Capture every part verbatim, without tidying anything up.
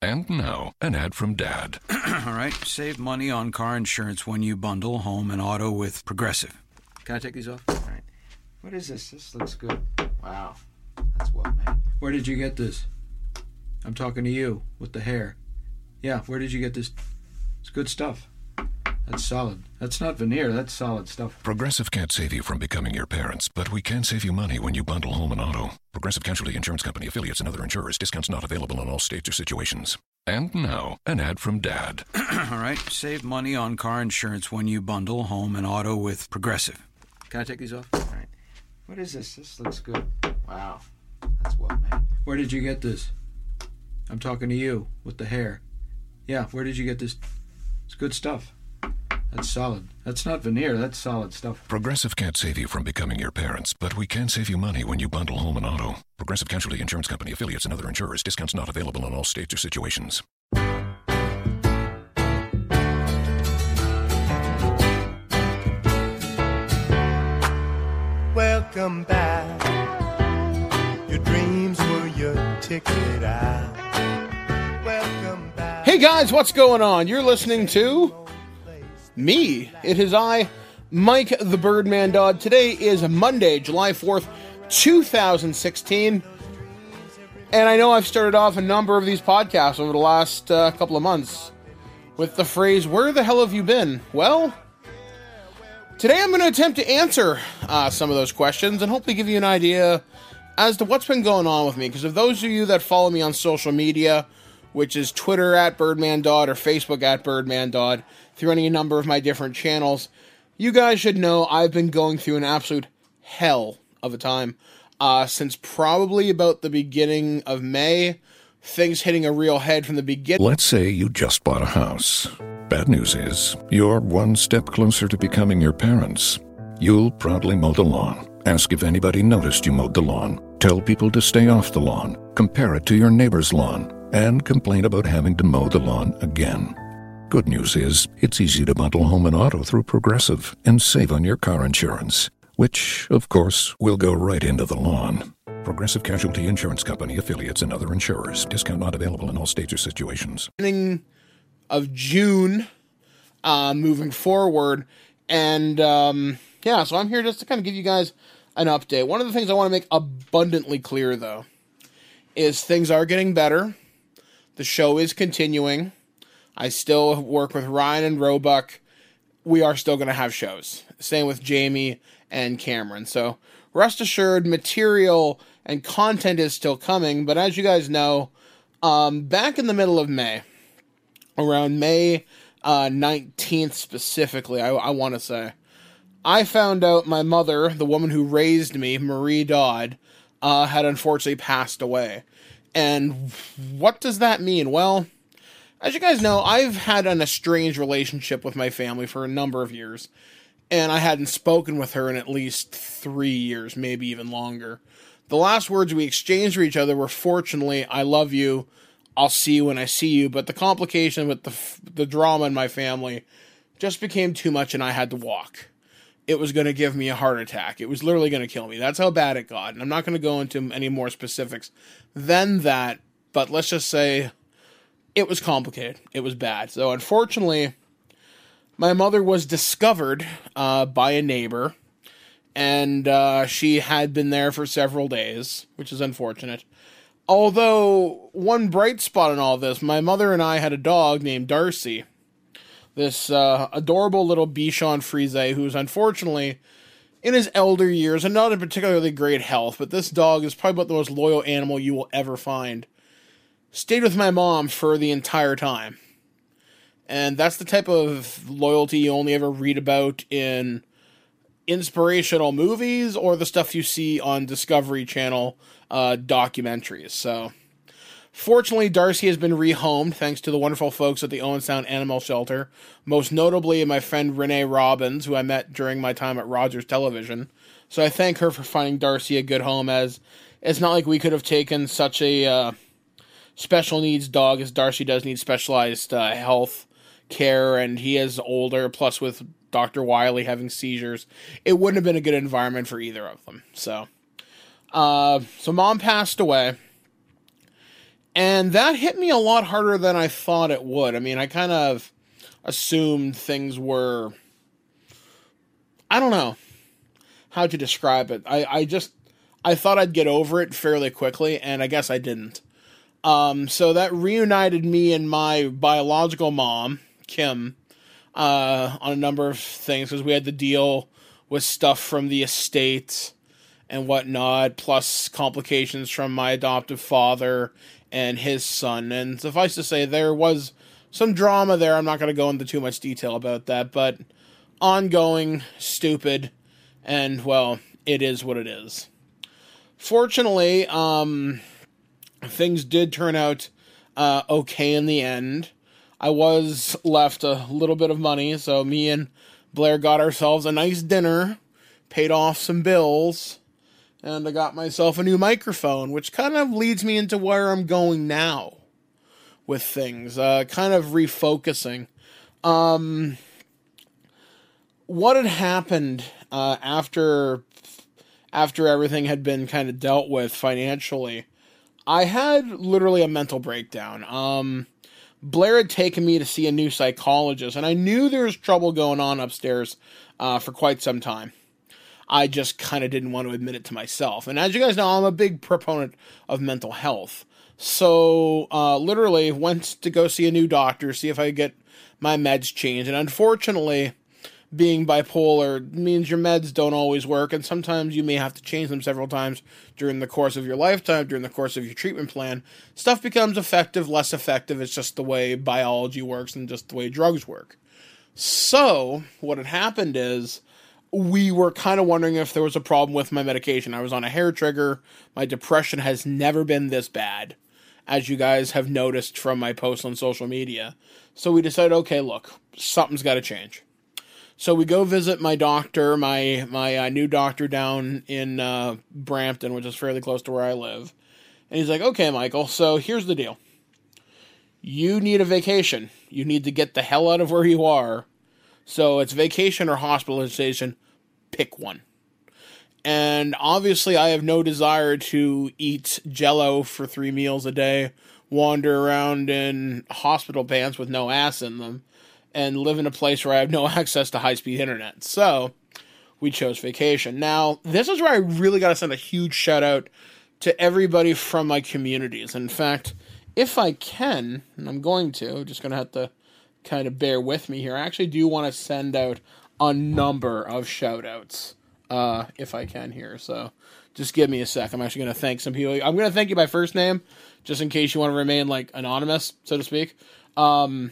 And now, an ad from Dad. All right, save money on car insurance when you bundle home and auto with Progressive. Can I take these off? All right. What is this? This looks good. Wow, that's well made. Where did you get this? I'm talking to you with the hair. Yeah, where did you get this? It's good stuff. That's solid. That's not veneer, that's solid stuff. Progressive can't save you from becoming your parents, but we can save you money when you bundle home and auto. Progressive Casualty Insurance Company, affiliates, and other insurers. Discounts not available in all states or situations. And now, an ad from Dad. All right, save money on car insurance when you bundle home and auto with Progressive. Can I take these off? All right. What is this? This looks good. Wow, that's well made. Where did you get this? I'm talking to you with the hair. Yeah, where did you get this? It's good stuff. That's solid. That's not veneer, that's solid stuff. Progressive can't save you from becoming your parents, but we can save you money when you bundle home and auto. Progressive Casualty Insurance Company, affiliates, and other insurers. Discounts not available in all states or situations. Welcome back. Your dreams were your ticket out. Welcome back. Hey guys, what's going on? You're listening to me. It is I, Mike the Birdman Dodd. Today is Monday, July fourth, two thousand sixteen. And I know I've started off a number of these podcasts over the last uh, couple of months with the phrase, where the hell have you been? Well, today I'm going to attempt to answer uh, some of those questions and hopefully give you an idea as to what's been going on with me. Because of those of you that follow me on social media, which is Twitter at Birdman Dodd or Facebook at Birdman Dodd, through any number of my different channels, you guys should know I've been going through an absolute hell of a time uh, since probably about the beginning of May. Things hitting a real head from the beginning. Let's say you just bought a house. Bad news is, you're one step closer to becoming your parents. You'll proudly mow the lawn. Ask if anybody noticed you mowed the lawn. Tell people to stay off the lawn. Compare it to your neighbor's lawn. And complain about having to mow the lawn again. Good news is, it's easy to bundle home and auto through Progressive and save on your car insurance, which, of course, will go right into the lawn. Progressive Casualty Insurance Company, affiliates, and other insurers. Discount not available in all states or situations. Beginning of June, uh, moving forward, and um, yeah, so I'm here just to kind of give you guys an update. One of the things I want to make abundantly clear, though, is things are getting better. The show is continuing. I still work with Ryan and Roebuck. We are still going to have shows. Same with Jamie and Cameron. So rest assured, material and content is still coming. But as you guys know, um, back in the middle of May, around May uh, nineteenth specifically, I, I want to say, I found out my mother, the woman who raised me, Marie Dodd, uh, had unfortunately passed away. And what does that mean? Well, as you guys know, I've had an estranged relationship with my family for a number of years, and I hadn't spoken with her in at least three years, maybe even longer. The last words we exchanged for each other were, fortunately, I love you, I'll see you when I see you, but the complication with the the drama in my family just became too much and I had to walk. It was going to give me a heart attack. It was literally going to kill me. That's how bad it got. And I'm not going to go into any more specifics than that, but let's just say it was complicated. It was bad. So unfortunately, my mother was discovered uh, by a neighbor, and uh, she had been there for several days, which is unfortunate. Although, one bright spot in all this, my mother and I had a dog named Darcy. This uh, adorable little Bichon Frise, who's unfortunately in his elder years and not in particularly great health, but this dog is probably about the most loyal animal you will ever find. Stayed with my mom for the entire time. And that's the type of loyalty you only ever read about in inspirational movies or the stuff you see on Discovery Channel uh, documentaries. So, fortunately, Darcy has been rehomed thanks to the wonderful folks at the Owen Sound Animal Shelter, most notably my friend Renee Robbins, who I met during my time at Rogers Television. So I thank her for finding Darcy a good home, as it's not like we could have taken such a uh, special needs dog, as Darcy does need specialized uh, health care, and he is older, plus with Doctor Wiley having seizures, it wouldn't have been a good environment for either of them. So, uh, so Mom passed away. And that hit me a lot harder than I thought it would. I mean, I kind of assumed things were, I don't know how to describe it. I, I just, I thought I'd get over it fairly quickly, and I guess I didn't. Um, so that reunited me and my biological mom, Kim, uh, on a number of things, because we had to deal with stuff from the estate and whatnot, plus complications from my adoptive father and his son. And suffice to say, there was some drama there. I'm not going to go into too much detail about that, but ongoing, stupid, and, well, it is what it is. Fortunately, um, things did turn out uh, okay in the end. I was left a little bit of money, so me and Blair got ourselves a nice dinner, paid off some bills, and I got myself a new microphone, which kind of leads me into where I'm going now with things, uh, kind of refocusing. Um, what had happened uh, after after everything had been kind of dealt with financially, I had literally a mental breakdown. Um, Blair had taken me to see a new psychologist, and I knew there was trouble going on upstairs uh, for quite some time. I just kind of didn't want to admit it to myself. And as you guys know, I'm a big proponent of mental health. So, uh, literally went to go see a new doctor, see if I could get my meds changed. And unfortunately, being bipolar means your meds don't always work, and sometimes you may have to change them several times during the course of your lifetime, during the course of your treatment plan. Stuff becomes effective, less effective. It's just the way biology works and just the way drugs work. So, what had happened is, we were kind of wondering if there was a problem with my medication. I was on a hair trigger. My depression has never been this bad, as you guys have noticed from my posts on social media. So we decided, okay, look, something's got to change. So we go visit my doctor, my my uh, new doctor down in uh, Brampton, which is fairly close to where I live. And he's like, okay, Michael, so here's the deal. You need a vacation. You need to get the hell out of where you are. So it's vacation or hospitalization. Pick one. And obviously I have no desire to eat Jell-O for three meals a day, wander around in hospital pants with no ass in them, and live in a place where I have no access to high-speed internet. So, we chose vacation. Now, this is where I really got to send a huge shout-out to everybody from my communities. In fact, if I can, and I'm going to, just going to have to kind of bear with me here, I actually do want to send out a number of shout-outs, uh, if I can here. So, just give me a sec. I'm actually going to thank some people. I'm going to thank you by first name, just in case you want to remain, like, anonymous, so to speak. Um...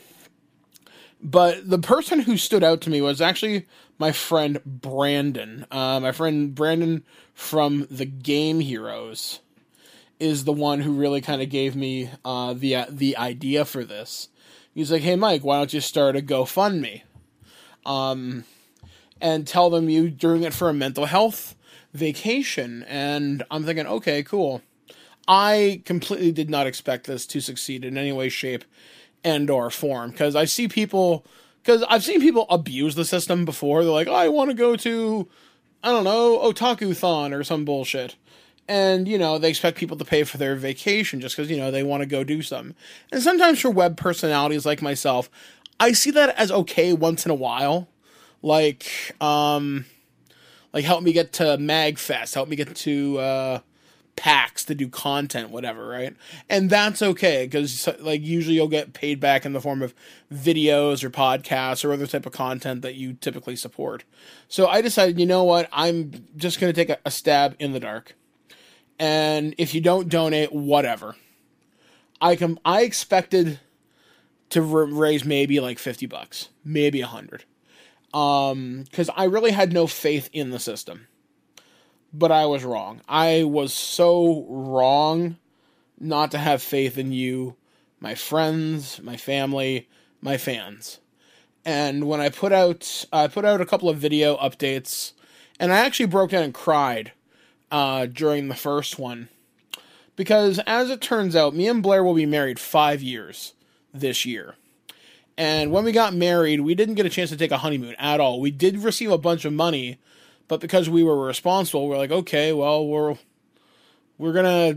But the person who stood out to me was actually my friend Brandon. Uh, my friend Brandon from the Game Heroes is the one who really kind of gave me uh, the uh, the idea for this. He's like, hey, Mike, why don't you start a GoFundMe? Um, and tell them you're doing it for a mental health vacation. And I'm thinking, okay, cool. I completely did not expect this to succeed in any way, shape, and or form, because I see people, because I've seen people abuse the system before. They're like, oh, I want to go to, I don't know, Otaku-thon or some bullshit. And, you know, they expect people to pay for their vacation just because, you know, they want to go do something. And sometimes for web personalities like myself, I see that as okay once in a while. Like, um, like help me get to MagFest, help me get to, uh, PAX to do content, whatever, right? And that's okay, because like usually you'll get paid back in the form of videos or podcasts or other type of content that you typically support. So I decided, you know what, I'm just going to take a, a stab in the dark. And if you don't donate, whatever. I can, I expected to raise maybe like fifty bucks, maybe a hundred. Um, because I really had no faith in the system. But I was wrong. I was so wrong not to have faith in you, my friends, my family, my fans. And when I put out, I put out a couple of video updates, and I actually broke down and cried uh, during the first one. Because as it turns out, me and Blair will be married five years this year. And when we got married, we didn't get a chance to take a honeymoon at all. We did receive a bunch of money, but because we were responsible, we're like, okay, well, we're we're gonna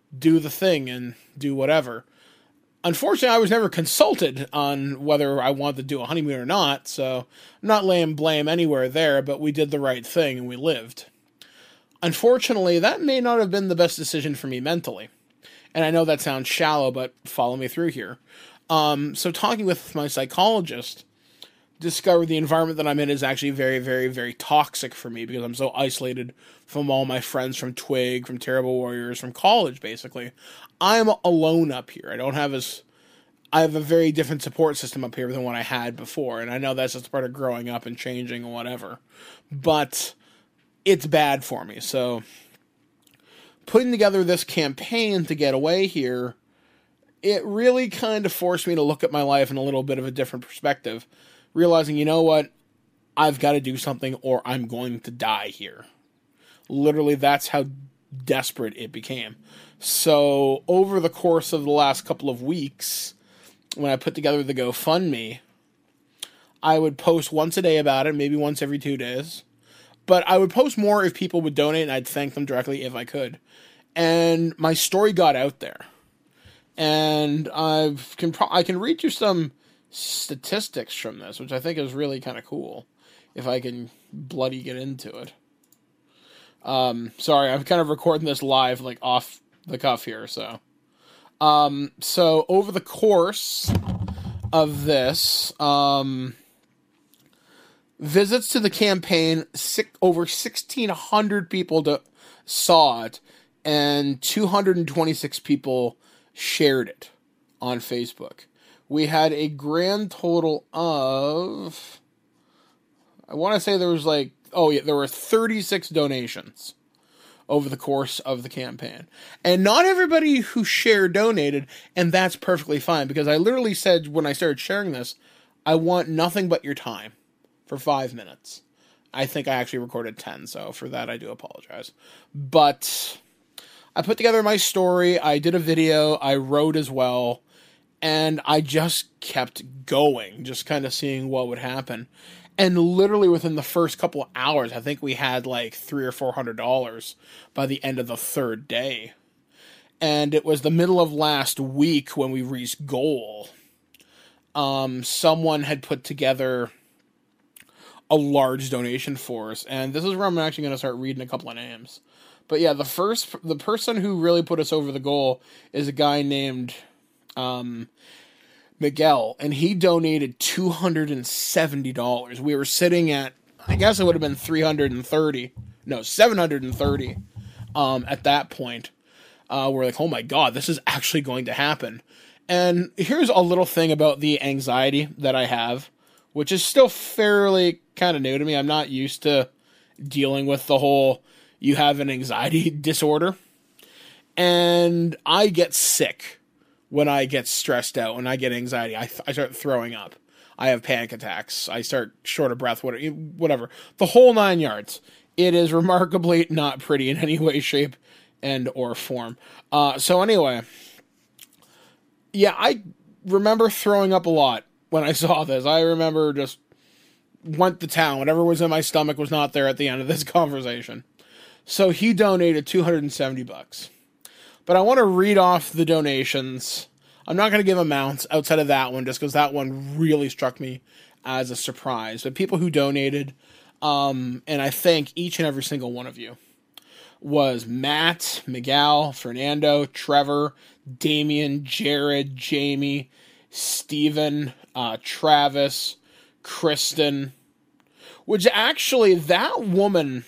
do the thing and do whatever. Unfortunately, I was never consulted on whether I wanted to do a honeymoon or not, so I'm not laying blame anywhere there, but we did the right thing and we lived. Unfortunately, that may not have been the best decision for me mentally. And I know that sounds shallow, but follow me through here. Um, so talking with my psychologist, discovered the environment that I'm in is actually very, very, very toxic for me because I'm so isolated from all my friends from Twig, from Terrible Warriors, from college, basically. I'm alone up here. I don't have as... I have a very different support system up here than what I had before, and I know that's just part of growing up and changing and whatever. But it's bad for me, so putting together this campaign to get away here, it really kind of forced me to look at my life in a little bit of a different perspective, realizing, you know what, I've got to do something or I'm going to die here. Literally, that's how desperate it became. So, over the course of the last couple of weeks, when I put together the GoFundMe, I would post once a day about it, maybe once every two days. But I would post more if people would donate, and I'd thank them directly if I could. And my story got out there. And I've can pro- I can read you some statistics from this, which I think is really kind of cool, if I can bloody get into it. Um, sorry, I'm kind of recording this live, like, off the cuff here, so... Um, so over the course of this, um, visits to the campaign, six, over sixteen hundred people to, saw it, and two hundred twenty-six people shared it on Facebook. We had a grand total of, I want to say there was like, oh yeah, there were thirty-six donations over the course of the campaign. And not everybody who shared donated, and that's perfectly fine, because I literally said when I started sharing this, I want nothing but your time for five minutes. I think I actually recorded ten, so for that I do apologize. But I put together my story, I did a video, I wrote as well, and I just kept going, just kind of seeing what would happen. And literally within the first couple of hours, I think we had like three or four hundred dollars by the end of the third day. And it was the middle of last week when we reached goal. Um, someone had put together a large donation for us, and this is where I'm actually going to start reading a couple of names. But yeah, the first, the person who really put us over the goal is a guy named um, Miguel, and he donated two hundred seventy dollars. We were sitting at, I guess it would have been three hundred thirty, no, seven hundred thirty um, at that point. Uh, we're like, oh my god, this is actually going to happen. And here's a little thing about the anxiety that I have, which is still fairly kind of new to me. I'm not used to dealing with the whole, you have an anxiety disorder. And I get sick when I get stressed out, when I get anxiety. I, th- I start throwing up. I have panic attacks. I start short of breath, whatever. The whole nine yards. It is remarkably not pretty in any way, shape, and or form. Uh, so anyway, yeah, I remember throwing up a lot when I saw this. I remember just went to town. Whatever was in my stomach was not there at the end of this conversation. So he donated two hundred seventy bucks. But I want to read off the donations. I'm not going to give amounts outside of that one, just because that one really struck me as a surprise. But people who donated, um, and I thank each and every single one of you, was Matt, Miguel, Fernando, Trevor, Damien, Jared, Jamie, Steven, uh, Travis, Kristen, which actually, that woman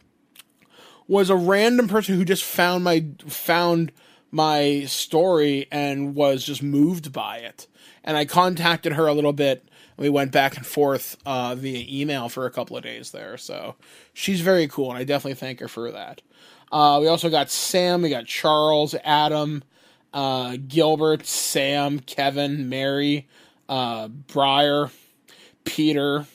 was a random person who just found my found my story and was just moved by it. And I contacted her a little bit. And we went back and forth uh, via email for a couple of days there. So she's very cool, and I definitely thank her for that. Uh, we also got Sam, we got Charles, Adam, uh, Gilbert, Sam, Kevin, Mary, uh, Briar, Peter,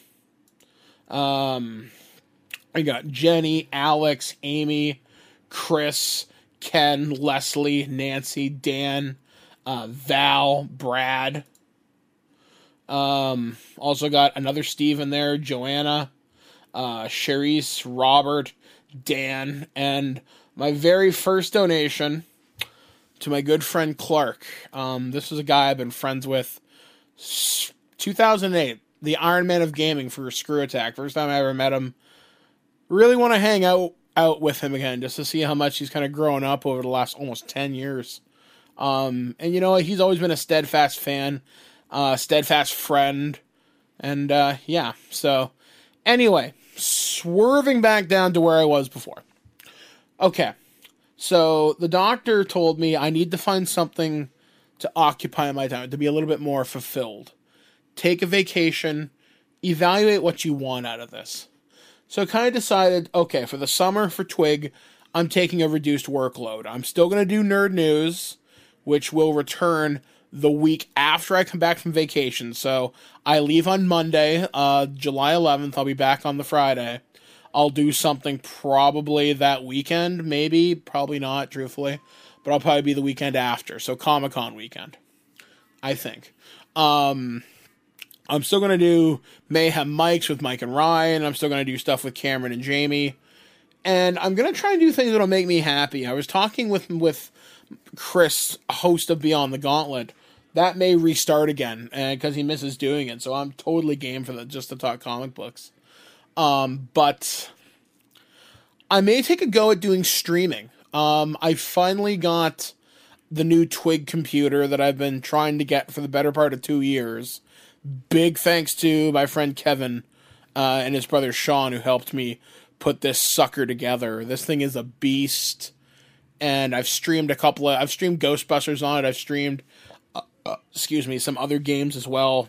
um... I got Jenny, Alex, Amy, Chris, Ken, Leslie, Nancy, Dan, uh, Val, Brad. Um, also got another Steve in there, Joanna, uh, Charisse, Robert, Dan, and my very first donation to my good friend Clark. Um, this is a guy I've been friends with two thousand eight, the Iron Man of gaming for Screw Attack. First time I ever met him. Really want to hang out, out with him again just to see how much he's kind of grown up over the last almost ten years. Um, and you know, he's always been a steadfast fan, uh, steadfast friend. And, uh, yeah, so anyway, swerving back down to where I was before. Okay. So the doctor told me I need to find something to occupy my time, to be a little bit more fulfilled. Take a vacation, evaluate what you want out of this. So I kind of decided, okay, for the summer for Twig, I'm taking a reduced workload. I'm still going to do Nerd News, which will return the week after I come back from vacation. So I leave on Monday, uh, July eleventh. I'll be back on the Friday. I'll do something probably that weekend, maybe, probably not, truthfully. But I'll probably be the weekend after, so Comic-Con weekend, I think. Um, I'm still going to do Mayhem Mics with Mike and Ryan. I'm still going to do stuff with Cameron and Jamie. And I'm going to try and do things that'll make me happy. I was talking with with Chris, host of Beyond the Gauntlet. That may restart again, because he misses doing it. So I'm totally game for that, just to talk comic books. Um, but I may take a go at doing streaming. Um, I finally got the new Twig computer that I've been trying to get for the better part of two years. Big thanks to my friend Kevin uh, and his brother Sean, who helped me put this sucker together. This thing is a beast, and I've streamed a couple of... I've streamed Ghostbusters on it. I've streamed, uh, uh, excuse me, some other games as well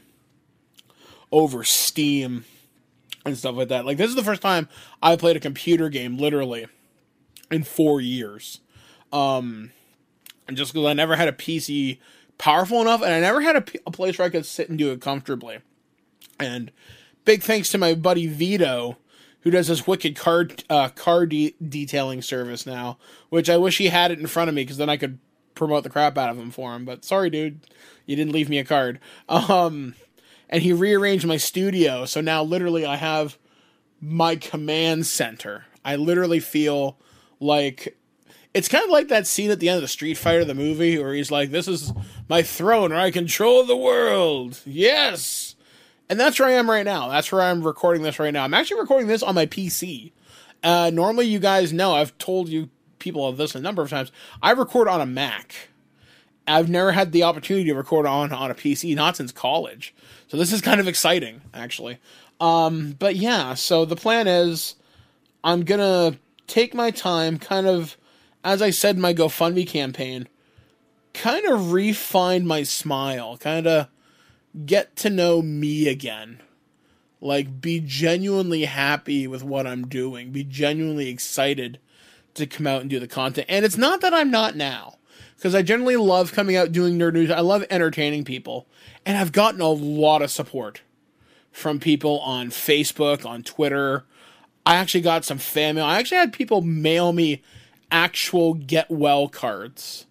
over Steam and stuff like that. Like, this is the first time I played a computer game, literally, in four years. Um, and just because I never had a P C powerful enough, and I never had a, P- a place where I could sit and do it comfortably. And big thanks to my buddy Vito, who does this wicked car, uh, car de- detailing service now, which I wish he had it in front of me, because then I could promote the crap out of him for him. But sorry, dude, you didn't leave me a card. Um... And he rearranged my studio, so now literally I have my command center. I literally feel like... It's kind of like that scene at the end of the Street Fighter, the movie, where he's like, this is my throne where I control the world. Yes! And that's where I am right now. That's where I'm recording this right now. I'm actually recording this on my P C. Uh, normally, you guys know, I've told you people of this a number of times, I record on a Mac. I've never had the opportunity to record on, on a P C, not since college. So this is kind of exciting, actually. Um, but yeah, so the plan is I'm going to take my time, kind of, as I said in my GoFundMe campaign, kind of refine my smile, kind of get to know me again. Like, be genuinely happy with what I'm doing. Be genuinely excited to come out and do the content. And it's not that I'm not now. Because I generally love coming out doing Nerd News. I love entertaining people. And I've gotten a lot of support from people on Facebook, on Twitter. I actually got some fan mail. I actually had people mail me actual get well cards.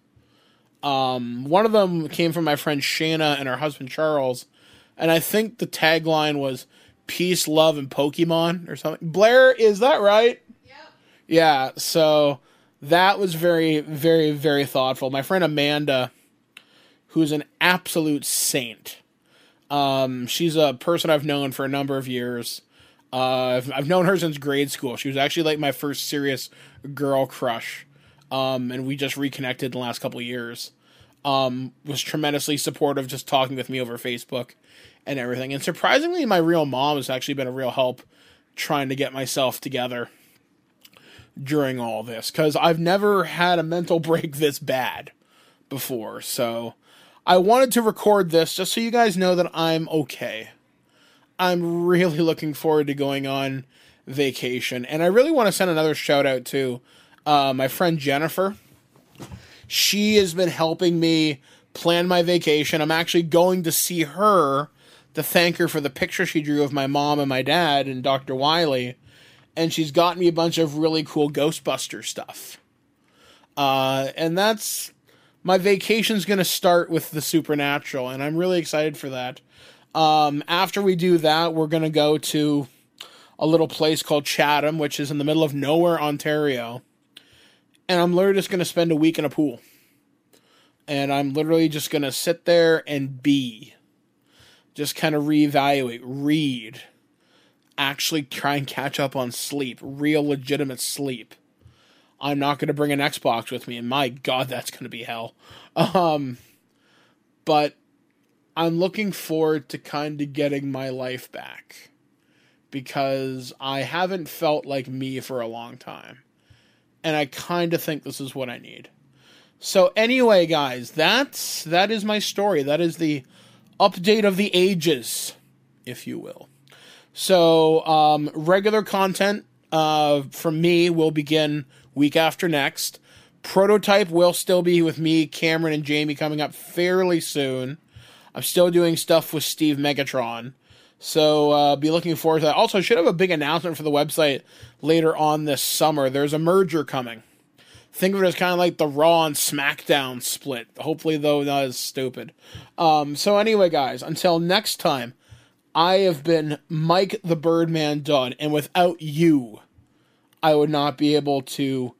Um, one of them came from my friend Shayna and her husband Charles. And I think the tagline was peace, love, and Pokemon or something. Blair, is that right? Yep. Yeah, so... That was very, very, very thoughtful. My friend Amanda, who's an absolute saint. Um, she's a person I've known for a number of years. Uh, I've, I've known her since grade school. She was actually like my first serious girl crush. Um, and we just reconnected in the last couple of years. Um, was tremendously supportive, just talking with me over Facebook and everything. And surprisingly, my real mom has actually been a real help trying to get myself together during all this, because I've never had a mental break this bad before. So I wanted to record this just so you guys know that I'm okay. I'm really looking forward to going on vacation, and I really want to send another shout out to uh, my friend Jennifer. She has been helping me plan my vacation. I'm actually going to see her to thank her for the picture she drew of my mom and my dad and Doctor Wiley. And she's got me a bunch of really cool Ghostbuster stuff. Uh, and that's... My vacation's going to start with the Supernatural, and I'm really excited for that. Um, after we do that, we're going to go to a little place called Chatham, which is in the middle of nowhere, Ontario. And I'm literally just going to spend a week in a pool. and I'm literally just going to sit there and be. Just kind of reevaluate, read, actually try and catch up on sleep, real legitimate sleep. I'm not going to bring an Xbox with me, and my God, that's going to be hell. Um, but I'm looking forward to kind of getting my life back, because I haven't felt like me for a long time, and I kind of think this is what I need. So anyway, guys, that's that is my story. That is the update of the ages, if you will. So um, regular content uh, from me will begin week after next. Prototype will still be with me, Cameron, and Jamie coming up fairly soon. I'm still doing stuff with Steve Megatron. So uh, be looking forward to that. Also, I should have a big announcement for the website later on this summer. There's a merger coming. Think of it as kind of like the Raw and SmackDown split. Hopefully, though, not as stupid. Um, so anyway, guys, until next time, I have been Mike the Birdman Dunn, and without you, I would not be able to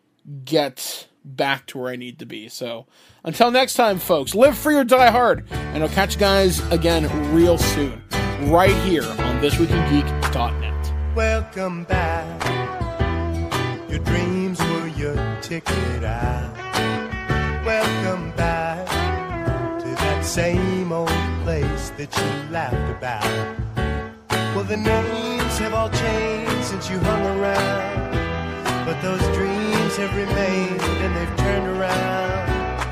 get back to where I need to be. So until next time, folks, live free or die hard, and I'll catch you guys again real soon, right here on this week in geek dot net. Welcome back. Your dreams were your ticket out. Welcome back to that same old place that you laughed about. Well, the names have all changed since you hung around, but those dreams have remained and they've turned around.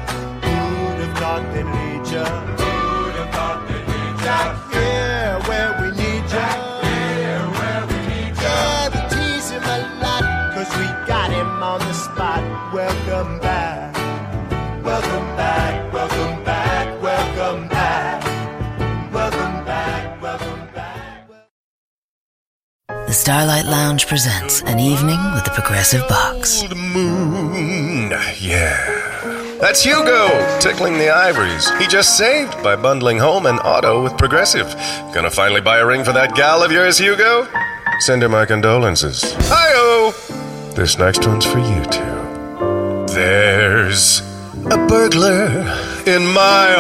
Who'd have thought they'd lead ya? Who'd have thought they'd lead ya? Back here where we need ya. Back here where we need ya. Yeah, we tease him a lot, 'cause we got him on the spot. Welcome back. Welcome back. Welcome back. Welcome back. Welcome back. Welcome back. The Starlight Lounge presents An Evening with the Progressive Box. Old moon, yeah. That's Hugo, tickling the ivories. He just saved by bundling home and auto with Progressive. Gonna finally buy a ring for that gal of yours, Hugo? Send her my condolences. Hi-oh! This next one's for you two. There's a burglar in my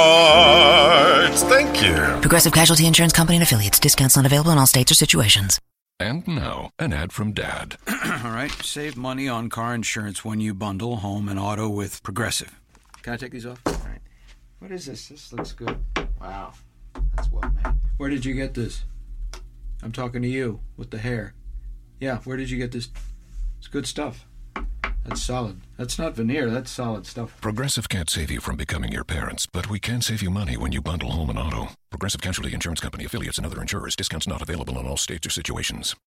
heart. Thank you. Progressive Casualty Insurance Company and Affiliates. Discounts not available in all states or situations. And now, an ad from Dad. All right, save money on car insurance when you bundle home and auto with Progressive. Can I take these off? All right. What is this? This looks good. Wow. That's well made. Where did you get this? I'm talking to you with the hair. Yeah, where did you get this? It's good stuff. That's solid. That's not veneer. That's solid stuff. Progressive can't save you from becoming your parents, but we can save you money when you bundle home and auto. Progressive Casualty Insurance Company, affiliates, and other insurers. Discounts not available in all states or situations.